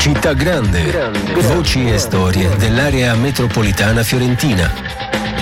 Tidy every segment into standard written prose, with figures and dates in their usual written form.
Città Grande. Voci e storie dell'area metropolitana fiorentina.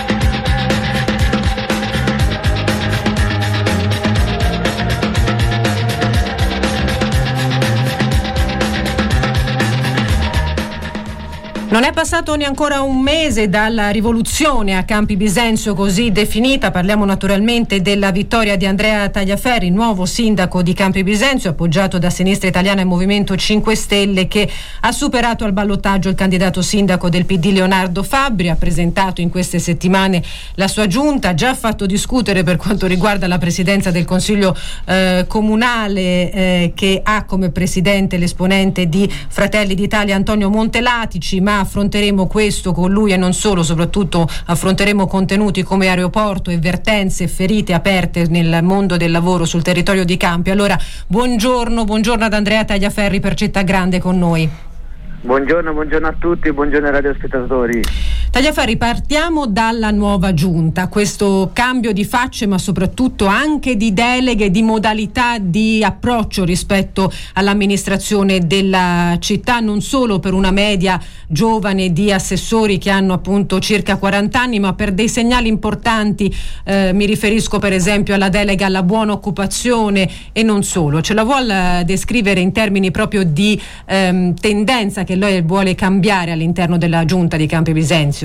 Non è passato neanche un mese dalla rivoluzione a Campi Bisenzio così definita. Parliamo naturalmente della vittoria di Andrea Tagliaferri, nuovo sindaco di Campi Bisenzio, appoggiato da Sinistra Italiana e Movimento 5 Stelle, che ha superato al ballottaggio il candidato sindaco del PD Leonardo Fabbri. Ha presentato in queste settimane la sua giunta, ha già fatto discutere per quanto riguarda la presidenza del Consiglio comunale, che ha come presidente l'esponente di Fratelli d'Italia Antonio Montelatici, ma affronteremo questo con lui e non solo, soprattutto affronteremo contenuti come aeroporto e vertenze, ferite aperte nel mondo del lavoro sul territorio di Campi. Allora, buongiorno ad Andrea Tagliaferri per Città Grande con noi. Buongiorno a tutti, buongiorno ai radiospettatori. Tagliaferri, partiamo dalla nuova giunta, questo cambio di facce ma soprattutto anche di deleghe, di modalità di approccio rispetto all'amministrazione della città, non solo per una media giovane di assessori che hanno appunto circa 40 anni, ma per dei segnali importanti. Mi riferisco per esempio alla delega alla buona occupazione e non solo. Ce la vuol descrivere in termini proprio di tendenza che lei vuole cambiare all'interno della giunta di Campi Bisenzio?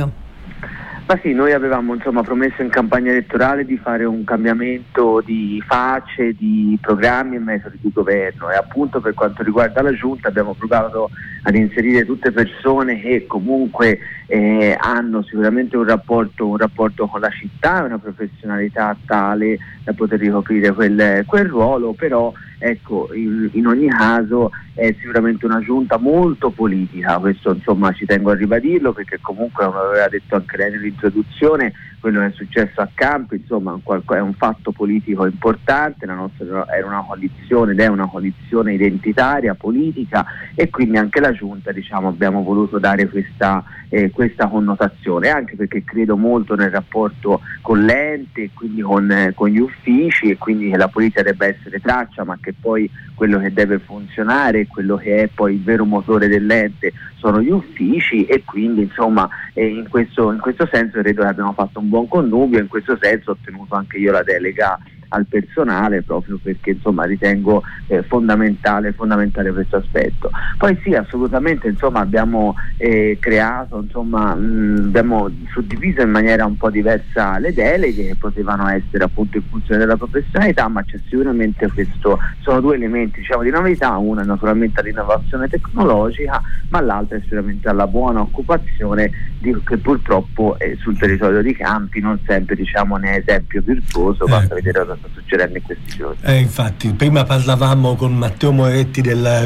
Ma sì, noi avevamo promesso in campagna elettorale di fare un cambiamento di facce, di programmi e metodi di governo, e appunto per quanto riguarda la giunta abbiamo provato ad inserire tutte persone che comunque hanno sicuramente un rapporto con la città, una professionalità tale da poter ricoprire quel ruolo, però ecco, in ogni caso è sicuramente una giunta molto politica. Questo ci tengo a ribadirlo, perché comunque, come aveva detto anche lei nell'introduzione, quello che è successo a Campi è un fatto politico importante. La nostra era una coalizione ed è una coalizione identitaria, politica, e quindi anche la giunta abbiamo voluto dare questa connotazione, anche perché credo molto nel rapporto con l'ente, quindi con gli uffici, e quindi che la politica debba essere traccia, ma che poi quello che deve funzionare, quello che è poi il vero motore dell'ente sono gli uffici, e quindi in questo senso credo che abbiamo fatto un buon connubio. In questo senso ho ottenuto anche io la delega al personale, proprio perché ritengo fondamentale questo aspetto. Poi sì, assolutamente abbiamo creato, abbiamo suddiviso in maniera un po' diversa le deleghe, che potevano essere appunto in funzione della professionalità, ma c'è sicuramente sono due elementi di novità: una è naturalmente l'innovazione tecnologica, ma l'altra è sicuramente alla buona occupazione, che purtroppo sul territorio di Campi non sempre ne è esempio virtuoso. Basta vedere cosa sta succedendo in questi giorni. Infatti, prima parlavamo con Matteo Moretti della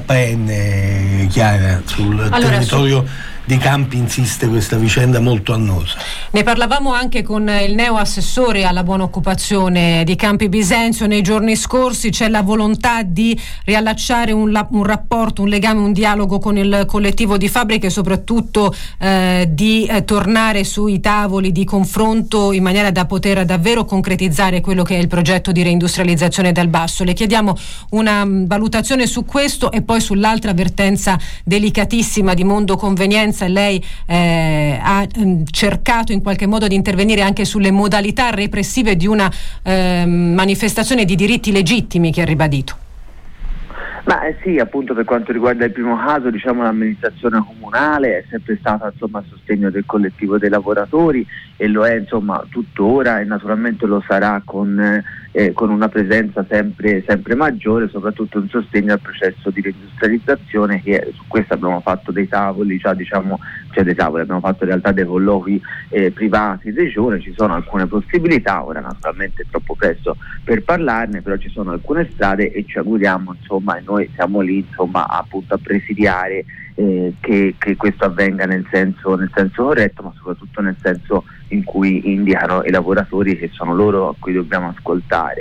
GKN, Chiara, sul territorio di Campi insiste questa vicenda molto annosa. Ne parlavamo anche con il neo assessore alla buona occupazione di Campi Bisenzio nei giorni scorsi. C'è la volontà di riallacciare un rapporto, un legame, un dialogo con il collettivo di fabbriche, e soprattutto di tornare sui tavoli di confronto in maniera da poter davvero concretizzare quello che è il progetto di reindustrializzazione dal basso. Le chiediamo una valutazione su questo e poi sull'altra vertenza delicatissima di Mondo Convenienza. Lei ha cercato in qualche modo di intervenire anche sulle modalità repressive di una manifestazione di diritti legittimi che ha ribadito. Ma sì, appunto per quanto riguarda il primo caso, l'amministrazione comunale è sempre stata a sostegno del collettivo dei lavoratori, e lo è tuttora, e naturalmente lo sarà con una presenza sempre maggiore, soprattutto in sostegno al processo di reindustrializzazione, che su questo abbiamo fatto dei tavoli, abbiamo fatto in realtà dei colloqui privati in regione. Ci sono alcune possibilità, ora naturalmente è troppo presto per parlarne, però ci sono alcune strade e ci auguriamo, e noi siamo lì appunto a presidiare che questo avvenga nel senso corretto, ma soprattutto nel senso in cui indicano i lavoratori, che sono loro a cui dobbiamo ascoltare.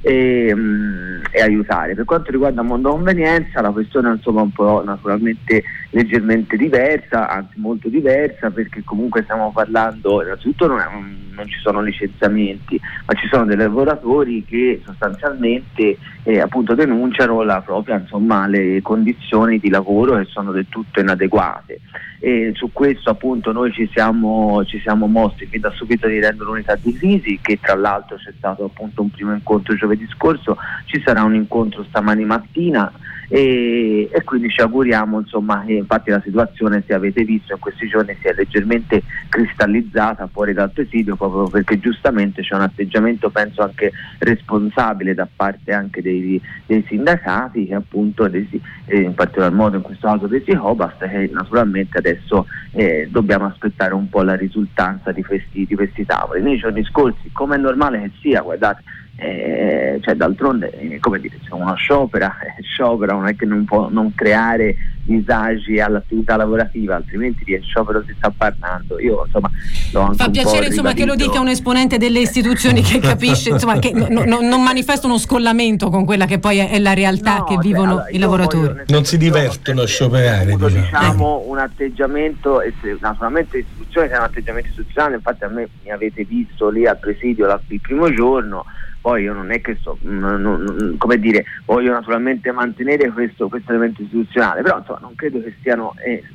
e aiutare. Per quanto riguarda il mondo convenienza, la questione è insomma un po' naturalmente leggermente diversa, anzi molto diversa, perché comunque stiamo parlando, innanzitutto non ci sono licenziamenti, ma ci sono dei lavoratori che sostanzialmente appunto denunciano le condizioni di lavoro che sono del tutto inadeguate, e su questo appunto noi ci siamo mossi fin da subito di rendere un'unità di crisi, che tra l'altro c'è stato appunto un primo incontro giovedì scorso, ci sarà un incontro stamani mattina, e quindi ci auguriamo insomma che, infatti la situazione, se avete visto in questi giorni, si è leggermente cristallizzata fuori dal presidio, proprio perché giustamente c'è un atteggiamento, penso anche responsabile, da parte anche dei sindacati, che appunto in particolar modo in questo caso dei Sicopas, che naturalmente adesso dobbiamo aspettare un po' la risultanza di questi tavoli. Nei giorni scorsi, come è normale che sia, guardate, d'altronde come dire, se uno sciopera, non è che non può non creare disagi all'attività lavorativa, altrimenti di sciopero si sta parlando. Io insomma fa piacere insomma che lo dica un esponente delle istituzioni che capisce insomma che non manifesta uno scollamento con quella che poi è la realtà che vivono i lavoratori. Non si divertono a scioperare, diciamo un atteggiamento, naturalmente l'istituzione è un atteggiamento istituzionale, infatti a me mi avete visto lì al presidio il primo giorno. Poi io non è che come dire, voglio naturalmente mantenere questo elemento istituzionale, però insomma non credo che siano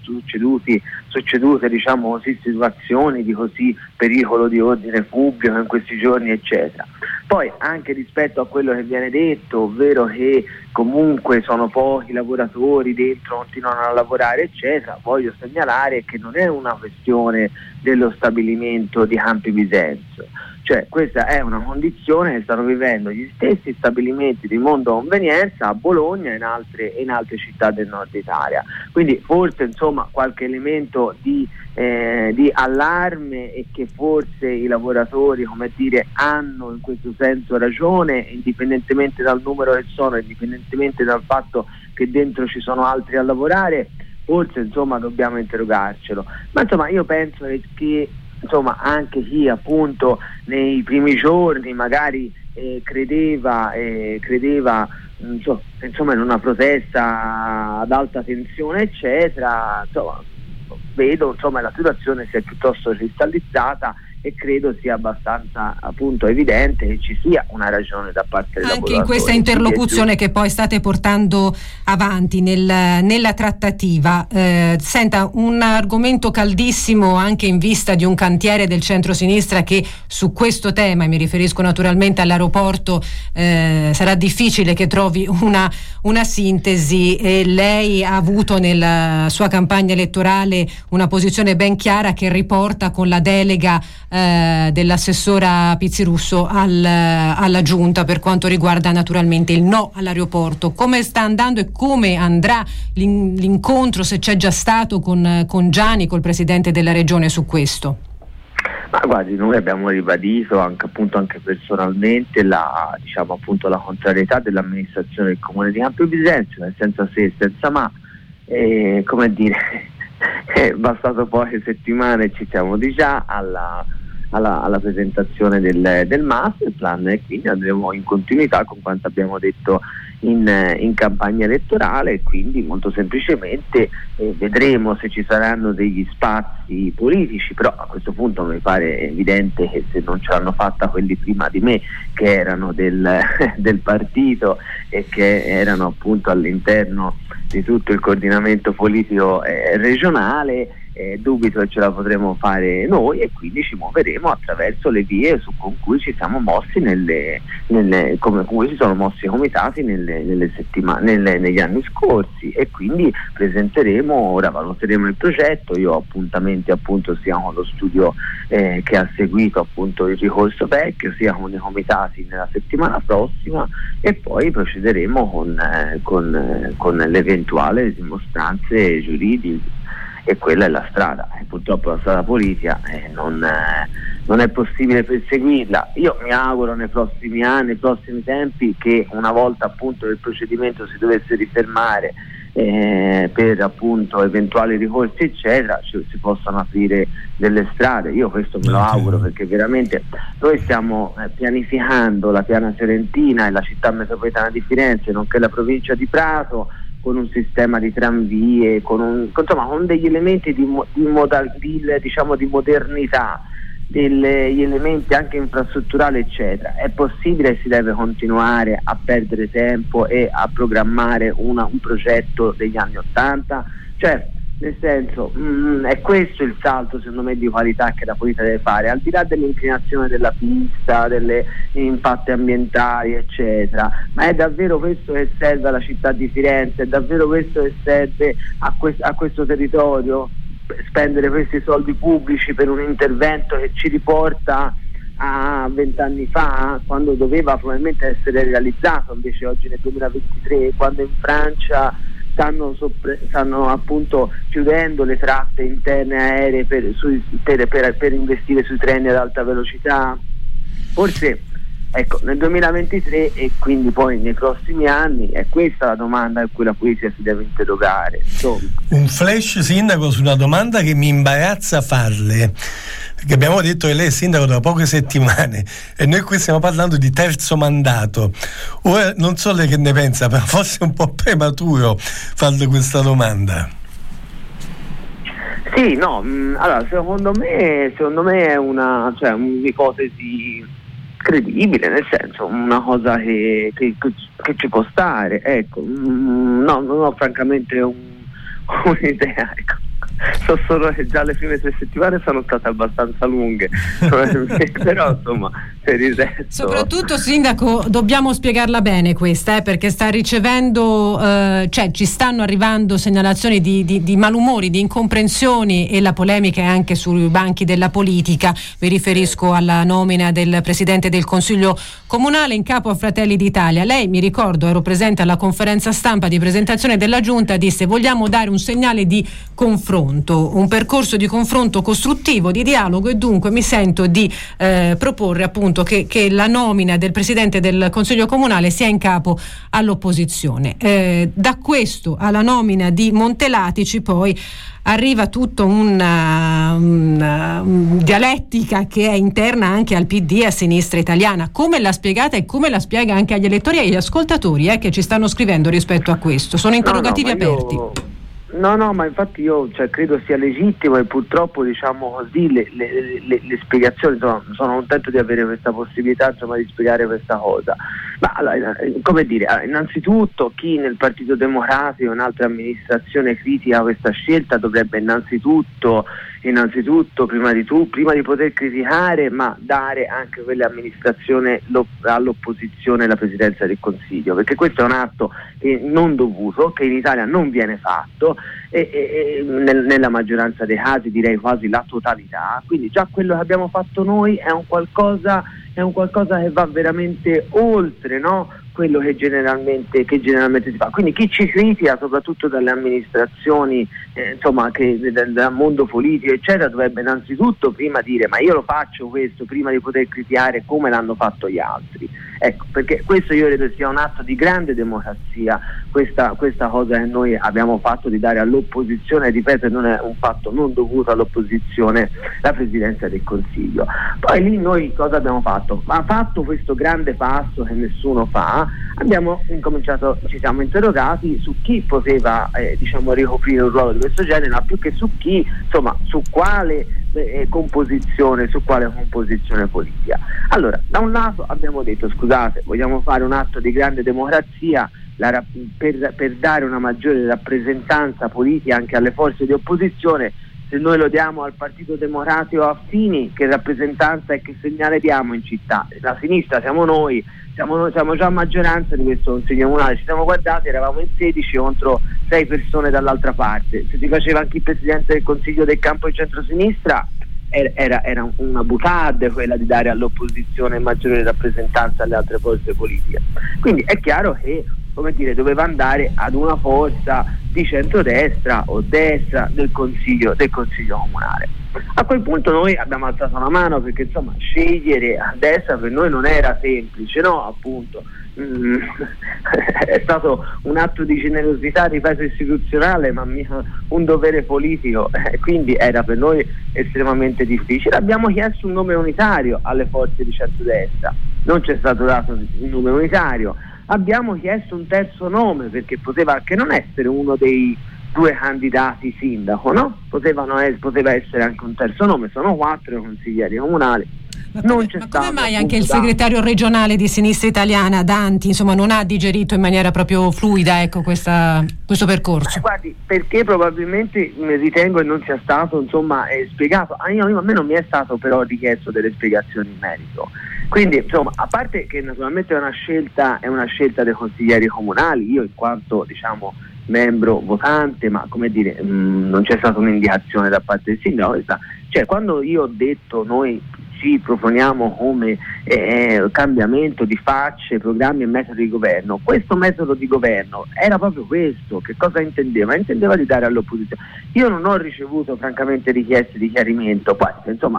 succedute diciamo così situazioni di così pericolo di ordine pubblico in questi giorni, eccetera. Poi anche rispetto a quello che viene detto, ovvero che comunque sono pochi lavoratori dentro, continuano a lavorare, eccetera, voglio segnalare che non è una questione dello stabilimento di Campi Bisenzio. Cioè questa è una condizione che stanno vivendo gli stessi stabilimenti di mondo convenienza a Bologna e in altre città del nord Italia. Quindi forse insomma qualche elemento di allarme, e che forse i lavoratori, come dire, hanno in questo senso ragione, indipendentemente dal numero che sono, indipendentemente dal fatto che dentro ci sono altri a lavorare, forse insomma dobbiamo interrogarcelo. Ma insomma io penso che insomma anche chi appunto nei primi giorni magari credeva insomma in una protesta ad alta tensione, eccetera, insomma vedo insomma la situazione si è piuttosto cristallizzata, e credo sia abbastanza appunto evidente che ci sia una ragione da parte dei lavoratori. Anche in questa interlocuzione che poi state portando avanti nella trattativa, senta, un argomento caldissimo anche in vista di un cantiere del centro-sinistra che su questo tema, e mi riferisco naturalmente all'aeroporto, sarà difficile che trovi una sintesi, e lei ha avuto nella sua campagna elettorale una posizione ben chiara che riporta con la delega dell'assessora Pizzirusso alla giunta per quanto riguarda naturalmente il no all'aeroporto. Come sta andando e come andrà l'incontro, se c'è già stato, con Gianni, col presidente della regione, su questo? Ma guardi, noi abbiamo ribadito anche personalmente la contrarietà dell'amministrazione del comune di Campi Bisenzio, nel senza se e senza ma, come dire, è bastato poche settimane, ci siamo di già alla presentazione del master plan, e quindi andremo in continuità con quanto abbiamo detto in campagna elettorale, e quindi molto semplicemente vedremo se ci saranno degli spazi politici, però a questo punto mi pare evidente che se non ce l'hanno fatta quelli prima di me, che erano del partito e che erano appunto all'interno di tutto il coordinamento politico regionale, dubito che ce la potremo fare noi, e quindi ci muoveremo attraverso le vie con cui ci siamo mossi come si sono mossi i comitati negli anni scorsi, e quindi valuteremo il progetto. Io ho appuntamenti appunto sia con lo studio che ha seguito appunto il ricorso vecchio, sia con i comitati nella settimana prossima, e poi procederemo con le eventuali dimostranze giuridiche. E quella è la strada, e purtroppo la strada politica non è possibile perseguirla. Io mi auguro nei prossimi anni, nei prossimi tempi, che una volta appunto il procedimento si dovesse rifermare per appunto eventuali ricorsi eccetera si possano aprire delle strade. Io questo me lo auguro, perché veramente noi stiamo pianificando la Piana Fiorentina e la città metropolitana di Firenze, nonché la provincia di Prato, con un sistema di tramvie, con degli elementi di modernità, degli elementi anche infrastrutturali eccetera. È possibile e si deve continuare a perdere tempo e a programmare un progetto degli anni '80? Cioè, nel senso, è questo il salto secondo me di qualità che la politica deve fare, al di là dell'inclinazione della pista, degli impatti ambientali eccetera. Ma è davvero questo che serve alla città di Firenze? È davvero questo che serve a questo territorio? Spendere questi soldi pubblici per un intervento che ci riporta a 20 anni fa, quando doveva probabilmente essere realizzato, invece oggi nel 2023, quando in Francia stanno appunto chiudendo le tratte interne aeree per investire sui treni ad alta velocità. Forse ecco, nel 2023 e quindi poi nei prossimi anni è questa la domanda a cui la politica si deve interrogare. Un flash, sindaco, su una domanda che mi imbarazza farle, perché abbiamo detto che lei è sindaco da poche settimane e noi qui stiamo parlando di terzo mandato. Ora non so lei che ne pensa, però forse è un po' prematuro farle questa domanda. Sì, no, allora secondo me è un'ipotesi credibile, nel senso, una cosa che ci può stare, ecco. No, non ho francamente un'idea, ecco. So solo che già le prime 3 settimane sono state abbastanza lunghe però insomma, per il resto. Soprattutto, sindaco, dobbiamo spiegarla bene questa, perché sta ricevendo ci stanno arrivando segnalazioni di malumori, di incomprensioni, e la polemica è anche sui banchi della politica. Mi riferisco alla nomina del presidente del Consiglio Comunale in capo a Fratelli d'Italia. Lei, mi ricordo, ero presente alla conferenza stampa di presentazione della Giunta, disse: vogliamo dare un segnale di confronto, un percorso di confronto costruttivo, di dialogo, e dunque mi sento di proporre appunto che la nomina del presidente del Consiglio Comunale sia in capo all'opposizione. Da questo alla nomina di Montelatici poi arriva tutta una dialettica che è interna anche al PD e a Sinistra Italiana. Come l'ha spiegata e come la spiega anche agli elettori e agli ascoltatori che ci stanno scrivendo rispetto a questo? Sono interrogativi aperti. No, ma infatti io credo sia legittimo, e purtroppo diciamo così le spiegazioni, insomma, sono contento di avere questa possibilità, insomma, di spiegare questa cosa. Ma allora, come dire, innanzitutto chi nel Partito Democratico, in altre amministrazioni, critica questa scelta dovrebbe innanzitutto prima di poter criticare, ma dare anche quelle amministrazioni all'opposizione la presidenza del Consiglio, perché questo è un atto non dovuto, che in Italia non viene fatto e nella maggioranza dei casi, direi quasi la totalità. Quindi già quello che abbiamo fatto noi è un qualcosa che va veramente oltre, no? Quello che generalmente si fa. Quindi chi ci critica, soprattutto dalle amministrazioni, dal mondo politico eccetera, dovrebbe innanzitutto prima dire: ma io lo faccio questo, prima di poter criticare come l'hanno fatto gli altri. Ecco, perché questo io credo sia un atto di grande democrazia, questa cosa che noi abbiamo fatto di dare all'opposizione, ripeto, non è un fatto non dovuto all'opposizione, la presidenza del Consiglio. Poi lì noi cosa abbiamo fatto? Ha fatto questo grande passo che nessuno fa, abbiamo incominciato, ci siamo interrogati su chi poteva ricoprire un ruolo di questo genere, ma più che su chi, insomma, su quale composizione politica. Allora, da un lato abbiamo detto: scusate, vogliamo fare un atto di grande democrazia per dare una maggiore rappresentanza politica anche alle forze di opposizione. Se noi lo diamo al Partito Democratico affini, che rappresentanza e che segnale diamo in città? La sinistra siamo noi, siamo già maggioranza di questo Consiglio Comunale, ci siamo guardati, eravamo in 16 contro 6 persone dall'altra parte. Se si faceva anche il Presidente del Consiglio del campo di centrosinistra, era una boutade quella di dare all'opposizione maggiore rappresentanza alle altre forze politiche. Quindi è chiaro che come dire, doveva andare ad una forza di centrodestra o destra del consiglio comunale. A quel punto noi abbiamo alzato la mano, perché insomma scegliere a destra per noi non era semplice, no? Appunto è stato un atto di generosità, ripeto, istituzionale, ma un dovere politico, quindi era per noi estremamente difficile. Abbiamo chiesto un nome unitario alle forze di centrodestra, non ci è stato dato un nome unitario. Abbiamo chiesto un terzo nome, perché poteva anche non essere uno dei 2 candidati sindaco, no? Poteva essere anche un terzo nome, sono 4 i consiglieri comunali. Ma come mai anche il segretario regionale di Sinistra Italiana, Danti, insomma, non ha digerito in maniera proprio fluida, ecco, questo percorso? Guardi, perché probabilmente ritengo che non sia stato, insomma, spiegato. A me non mi è stato però richiesto delle spiegazioni in merito. Quindi, insomma, a parte che naturalmente è una scelta dei consiglieri comunali, io in quanto, diciamo, membro votante, ma come dire, non c'è stata un'indicazione da parte del sindaco. Cioè, quando io ho detto noi ci proponiamo come cambiamento di facce, programmi e metodi di governo, questo metodo di governo era proprio questo. Che cosa intendeva? Intendeva di dare all'opposizione. Io non ho ricevuto francamente richieste di chiarimento, poi insomma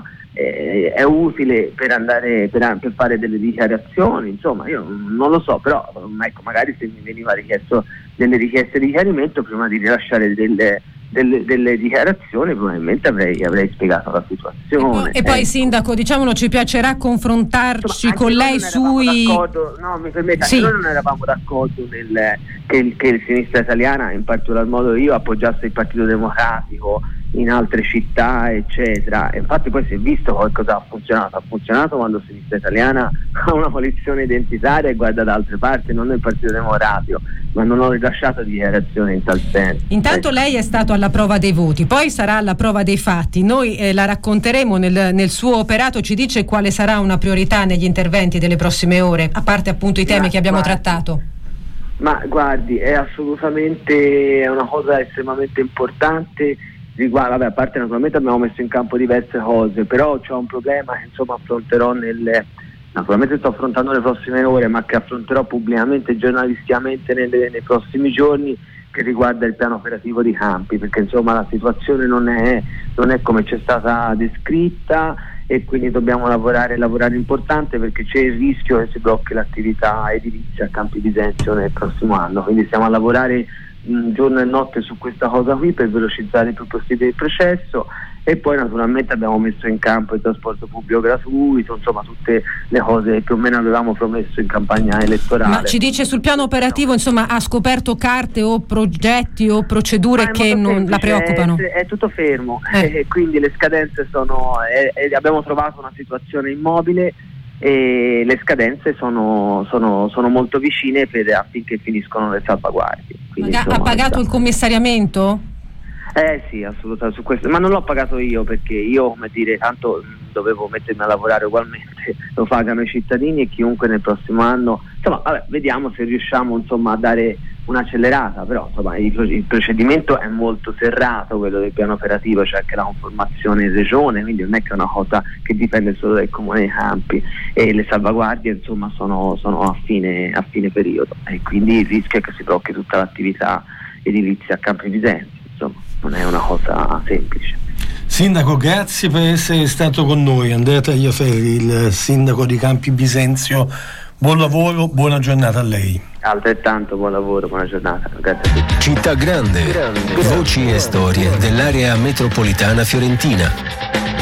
è utile per fare delle dichiarazioni, insomma io non lo so, però ecco, magari se mi veniva richiesto delle richieste di chiarimento prima di rilasciare delle dichiarazioni, probabilmente avrei spiegato la situazione. E poi sindaco, diciamolo, ci piacerà confrontarci con lei sui... No, mi permetta, sì. Noi non eravamo d'accordo che il Sinistra Italiana, in particolar modo io, appoggiasse il Partito Democratico in altre città, eccetera. E infatti poi si è visto cosa ha funzionato. Ha funzionato quando Sinistra Italiana ha una coalizione identitaria e guarda da altre parti, non nel Partito Democratico, ma non ho rilasciato dichiarazioni in tal senso. Intanto lei è stato alla prova dei voti, poi sarà alla prova dei fatti. Noi la racconteremo nel suo operato. Ci dice quale sarà una priorità negli interventi delle prossime ore, a parte appunto i temi che abbiamo trattato? Ma guardi, è una cosa estremamente importante. Vabbè, a parte naturalmente abbiamo messo in campo diverse cose, però c'è un problema che insomma affronterò naturalmente sto affrontando le prossime ore, ma che affronterò pubblicamente e giornalisticamente nei prossimi giorni, che riguarda il piano operativo di Campi, perché insomma la situazione non è come c'è stata descritta, e quindi dobbiamo lavorare importante, perché c'è il rischio che si blocchi l'attività edilizia a Campi Bisenzio nel prossimo anno. Quindi stiamo a lavorare giorno e notte su questa cosa qui per velocizzare il più possibile il processo. E poi naturalmente abbiamo messo in campo il trasporto pubblico gratuito, insomma tutte le cose che più o meno avevamo promesso in campagna elettorale. Ma ci dice sul piano operativo, insomma, ha scoperto carte o progetti o procedure che non la preoccupano? È tutto fermo, quindi le scadenze abbiamo trovato una situazione immobile e le scadenze sono molto vicine affinché finiscono le salvaguardie. Quindi, ha pagato il commissariamento? Sì, assolutamente, su questo, ma non l'ho pagato io, perché io, come dire, tanto dovevo mettermi a lavorare ugualmente, lo pagano i cittadini e chiunque nel prossimo anno. Insomma, vabbè, vediamo se riusciamo insomma a dare un'accelerata, però insomma il procedimento è molto serrato, quello del piano operativo, cioè che la conformazione in regione, quindi non è che è una cosa che dipende solo dal Comune dei Campi, e le salvaguardie insomma sono a fine periodo, e quindi il rischio è che si blocchi tutta l'attività edilizia a Campi Bisenzio. Insomma, non è una cosa semplice. Sindaco, grazie per essere stato con noi. Andrea Tagliaferri, il sindaco di Campi Bisenzio. Buon lavoro, buona giornata a lei. Altrettanto buon lavoro, buona giornata. Grazie a tutti. Città Grande. Voci e storie dell'area metropolitana fiorentina.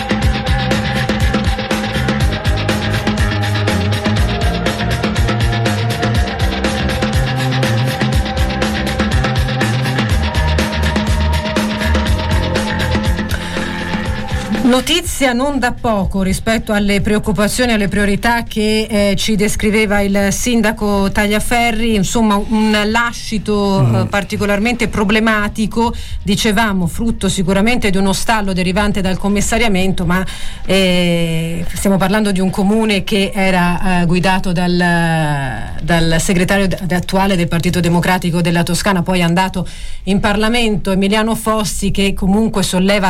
Notizia non da poco rispetto alle preoccupazioni e alle priorità che ci descriveva il sindaco Tagliaferri, insomma un lascito particolarmente problematico, dicevamo frutto sicuramente di uno stallo derivante dal commissariamento, ma stiamo parlando di un comune che era guidato dal segretario attuale del Partito Democratico della Toscana, poi è andato in Parlamento, Emiliano Fossi, che comunque solleva